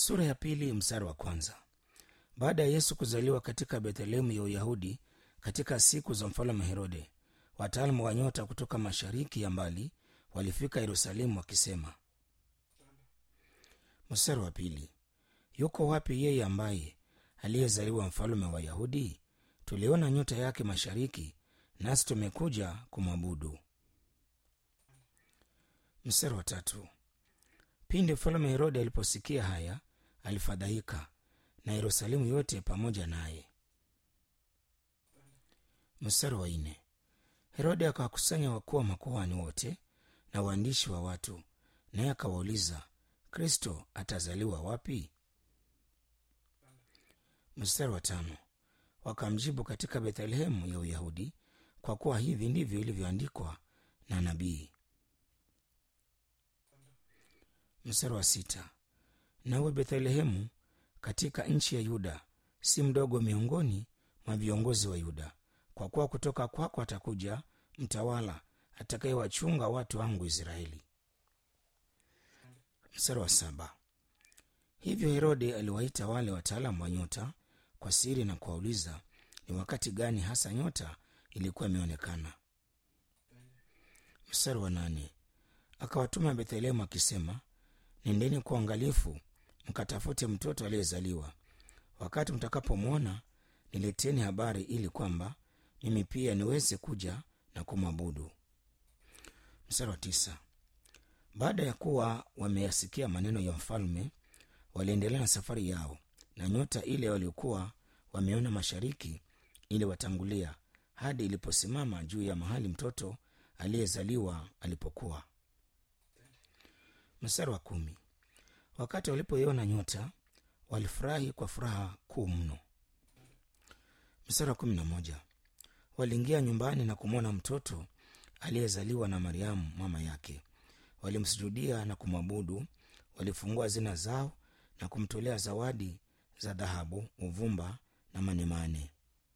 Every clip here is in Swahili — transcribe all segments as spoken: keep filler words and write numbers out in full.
Sura ya pili mstari wa kwanza. Baada ya Yesu kuzaliwa katika Bethlehemu ya Uyahudi katika siku za mfalme Herode, wataalamu wa nyota kutoka mashariki ya mbali walifika Yerusalemu wakisema. Mstari wa pili. Yuko wapi yeye ambaye aliyezaliwa mfalme wa Wayahudi? Tuliona nyota yake mashariki, nasi tumekuja kumwabudu. Mstari wa tatu. Pindi mfalme Herode aliposikia haya, alifadhaika, na Yerusalemu yote pamoja naye. Mstari wa nne. Herode akawakusanya wakuu wa makuhani wote na waandishi wa watu, naye akawauliza, Kristo atazaliwa wapi? Mstari wa tano. Wakamjibu, katika Bethlehemu ya Uyahudi, kwa kuwa hivi ndivyo ilivyoandikwa na nabii. Mstari wa sita. Nawe Bethlehemu katika nchi ya Yuda si mdogo miongoni mwa viongozi wa Yuda, kwa kuwa kutoka kwako atakuja mtawala atakayewachunga watu wangu Israeli. Mstari wa saba. Hivyo Herode aliwaita wale wataalamu wa nyota kwa siri na kuwauliza ni wakati gani hasa nyota ilikuwa imeonekana. Mstari wa nane. Akawatuma Bethlehemu akisema, nendeni kwa uangalifu mkatafute mtoto aliyezaliwa. Wakati mtakapomwona nileteni habari, ili kwamba mimi pia niweze kuja na kumwabudu. Mstari wa tisa. Baada ya kuwa wameyasikia maneno ya mfalme, waliendelea na safari yao, na nyota ile waliokuwa wameona mashariki iliwatangulia hadi iliposimama juu ya mahali mtoto aliyezaliwa alipokuwa. Mstari wa kumi. Wakati walipoiona nyota, walifurahi kwa furaha kuu mno. Mstari wa kumi na moja. Waliingia nyumbani na kumwona mtoto aliyezaliwa na Mariamu mama yake. Walimsujudia na kumwabudu. Walifungua zina zao na kumtolea zawadi za dhahabu, uvumba na manemane.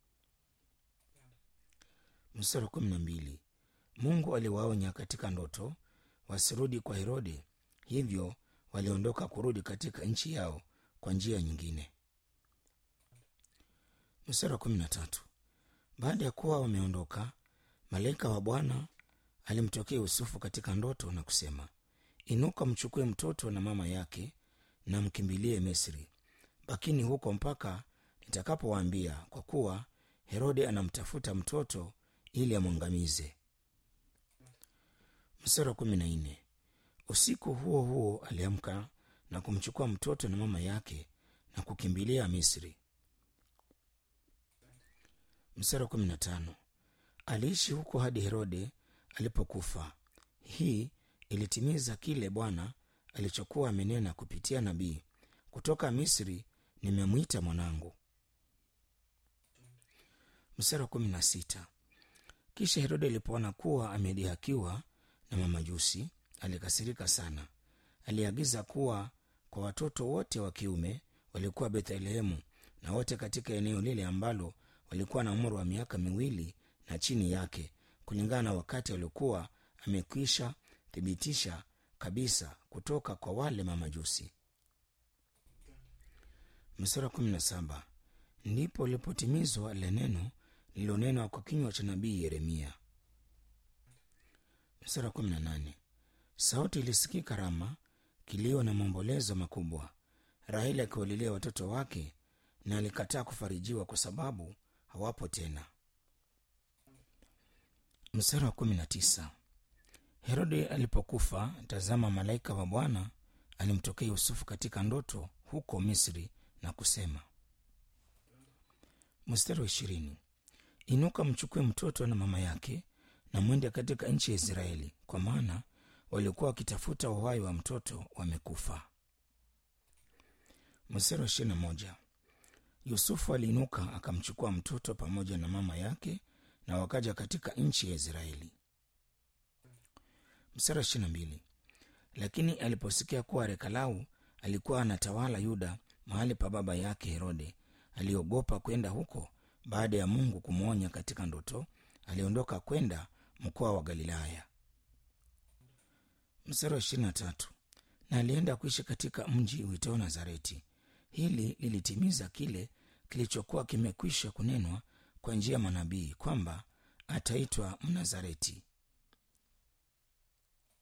Mstari wa kumi na mbili. Mungu aliwaonya katika ndoto wasirudi kwa Herode, hivyo waliondoka kurudi katika nchi yao kwa njia nyingine. Mstari wa kumi na tatu. Baada ya kuwa wameondoka, malaika wa Bwana alimtokea Yusufu katika ndoto na kusema, inuka, mchukue mtoto na mama yake na mkimbilie Misri. Bakini huko mpaka nitakapowaambia, kwa kuwa Herode anamtafuta mtoto ili amwangamize. Mstari wa kumi na nne. Usiku huo huo aliamka na kumchukua mtoto na mama yake na kukimbilia Misri. Mstari wa kumi na tano. Aliishi huko hadi Herode alipokufa. Hii ilitimiza kile Bwana alichokuwa amenena kupitia nabii, kutoka Misri nimemwita mwanangu. Mstari wa kumi na sita. Kisha Herode alipoona kuwa amedhihakiwa na mamajusi, alikasirika sana. Aliagiza kuwa kwa watoto wote wa kiume walikuwa Bethlehemu na wote katika eneo lile ambalo walikuwa na umri wa miaka miwili na chini yake, kulingana na wakati waliokuwa amekwisha thibitisha kabisa kutoka kwa wale mamajusi. Mstari wa kumi na saba. Ndipo lipotimizwa lile neno lililonenwa kwa kinywa cha nabii Yeremia. Mstari wa kumi na nane. Sauti ilisikika Rama, kilio na maombolezo makubwa, Raheli akiwalilia watoto wake, na alikataa kufarijiwa kwa sababu hawapo tena. Mstari wa kumi na tisa. Herode alipokufa, tazama, malaika wa Bwana alimtokea Yusufu katika ndoto huko Misri na kusema. Mstari wa ishirini. Inuka, mchukue mtoto na mama yake na mwende katika nchi ya Israeli, kwa maana walikuwa wakitafuta uhai wa mtoto wamekufa. Mstari wa ishirini na moja. Yusufu aliinuka akamchukua mtoto pamoja na mama yake na wakaja katika nchi ya Israeli. Mstari wa ishirini na mbili. Lakini aliposikia kuwa Arkelau alikuwa anatawala Yuda mahali pa baba yake Herode, aliogopa kwenda huko. Baada ya Mungu kumwonya katika ndoto, aliondoka kwenda mkoa wa Galilaya. Mstari wa ishirini na tatu. na alienda kuishi katika mji uitao Nazareti. Hili lilitimiza kile kilichokuwa kimekwisha kunenwa kwa njia ya manabii kwamba ataitwa Mnazareti.